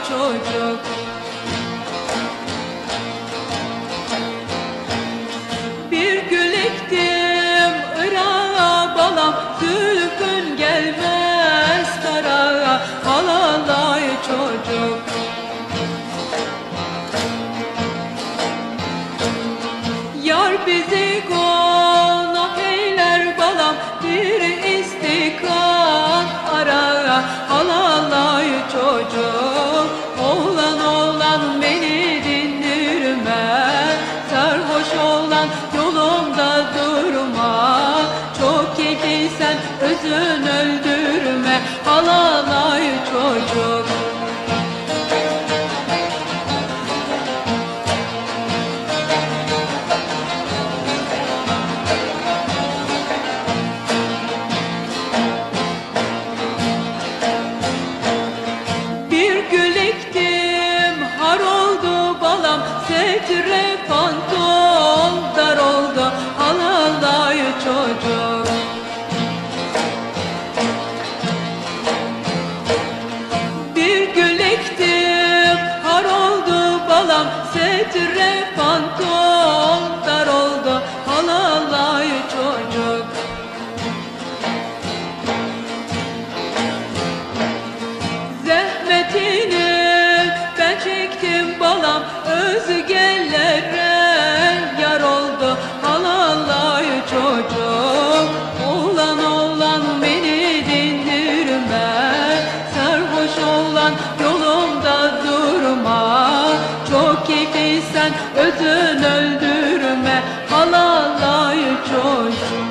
çocuk. Bir gül ektim Irak'a balam, zülfün gelmez karağa, alalay çocuk. Yar bizi konak eyler balam, bir istikat arağa, alalay çocuk. Oğlan oğlan beni dindirme, sarhoş olan yolumda durma. Çok keyifliysen özün öldürme, alalay çocuk. Bir gül ektim har oldu balam, setre pantol dar oldu, alalay çocuk. Bir gül ektim har oldu balam, setre pantol dar oldu, alalay çocuk. Zahmetini ben çektim balam, özgellere yar oldu, alalay çocuk. Oğlan oğlan beni dindirme, sarhoş olan yolumda durma. Çok keyifliysen özün öldürme, alalay çocuk.